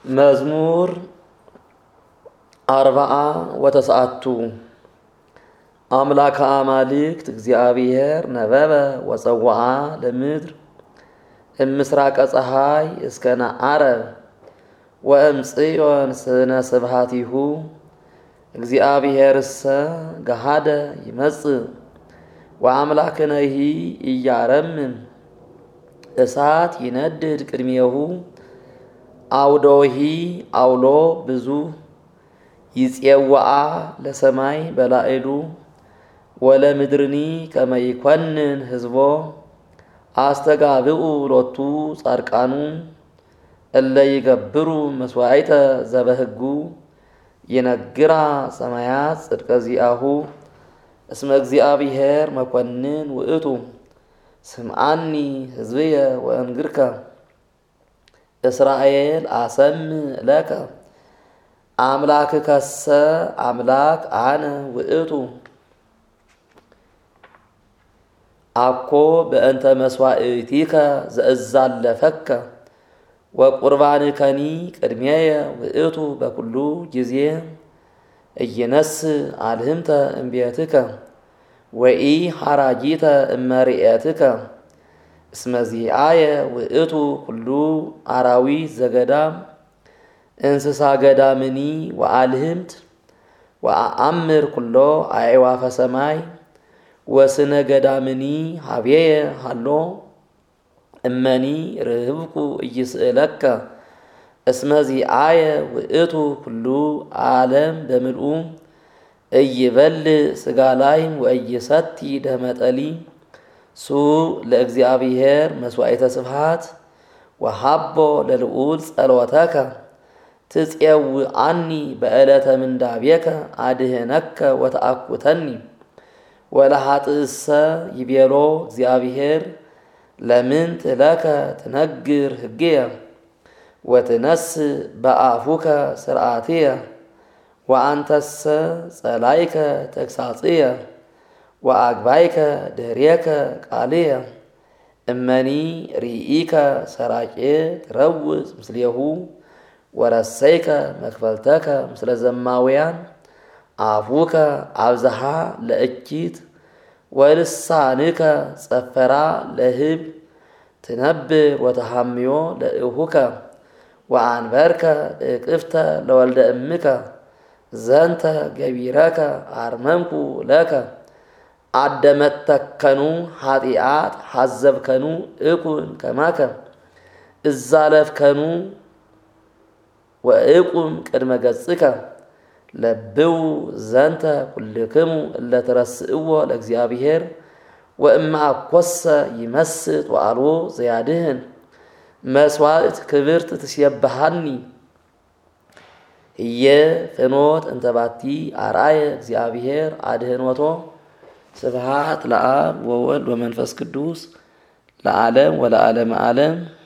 መዝሙር 49 አምላከ አማልክት እግዚአብሔር ነበበ ወፀውዓ ለምድር እምስራቀ ፀሐይ እስከ ነዓረብ ወእምጽዮን ስነ ስብሐቲሁ እግዚአብሔርሰ ገሃደ ይመጽእ ወአምላክነሂ ኢያረምም እሳት ይነድድ ቅድሜሁ አውዶሂ አውሎ ብዙ ይፄወአ ለሰማይ በላዕሉ ወለምድርኒ ከመ ይኰንን ሕዝቦ አስተጋብኡ ሎቱ ጻድቃኑ እለ ይገብሩ መስዋዕተ ዘበሕጉ ይነግራ ሰማያት ጽድቀ ዚአሁ እስመ እግዚአብሔር መኰንን ውእቱ ስምዓኒ ሕዝብየ ወእንግርከ እስራኤል አሰምዕ ለከ አምላክከሰ አምላክ አነ ውእቱ አኮ በእንተ መስዋዕቲከ ዘእዛለፈከ ወቁርባንከኒ ቅድሜየ ውእቱ በኩሉ ጊዜ ኢይነስእ አልህምተ እምቤትከ ወኢ ሐራጊተ እመርኤትከ እስመ ዚአየ ውእቱ ኩሉ አራዊት ዘገዳም እንስሳ ገዳምኒ ወአልህምት ወአአምር ኩሎ አዕዋፈ ሰማይ ወስነ ገዳምኒ ሀቤየ ሃሎ እመኒ ርህብኩ ኢይስእለከ እስመ ዚአየ ውእቱ ኩሉ ዓለም በምልኡ ኢይበልዕ ሥጋ ላሕም ወኢይሰቲ ደመ ጠሊ ሱእ ለእግዚአብሔር መስዋዕተ ስብሐት ወሃቦ ለልዑል ጸሎተከ ትፄውዓኒ በዕለተ ምንዳቤከ አድኅነከ ወተአኩተኒ ወለኃጥእሰ ይቤሎ እግዚአብሔር ለምንት ለከ ትነግር ሕግየ ወትነስእ በአፉከ ስርዓትየ ወአንተሰ ጸላይከ ተግሣጽየ ወአግባይከ ድኅሬከ ቃልየ እመኒ ርኢከ ሰራቄ ትረውፅ ምስሌሁ ወረሰይከ መክፈልተከ ምስለ ዘማውያን አፉከ አብዝሃ ለእኪት ወልሳንከ ጸፈራ ለህብ ትነብር ወተሃምዮ ለእሁከ ወአንበርከ እቅፍተ ለወልደ እምከ ዘንተ ገቢረከ አርመምኩ ለከ አደመተከኑ ኃጢአት ሐዘብከኑ እኩን ከማከ እዛለፍከኑ ወእቁም ቅድመ ገጽከ ለብው ዘንተ ኩልክሙ እለ ትረስእዎ ለእግዚአብሔር ወእማ አኰሰ ይመስጥ ወአልቦ ዘያድህን መስዋዕት ክብርት ትሴብሐኒ ህየ ፍኖት እንተባቲ አርአየ እግዚአብሔር አድኅኖቶ ስብሐት ለአብ ወወልድ ወመንፈስ ቅዱስ ለዓለም ወለዓለመ ዓለም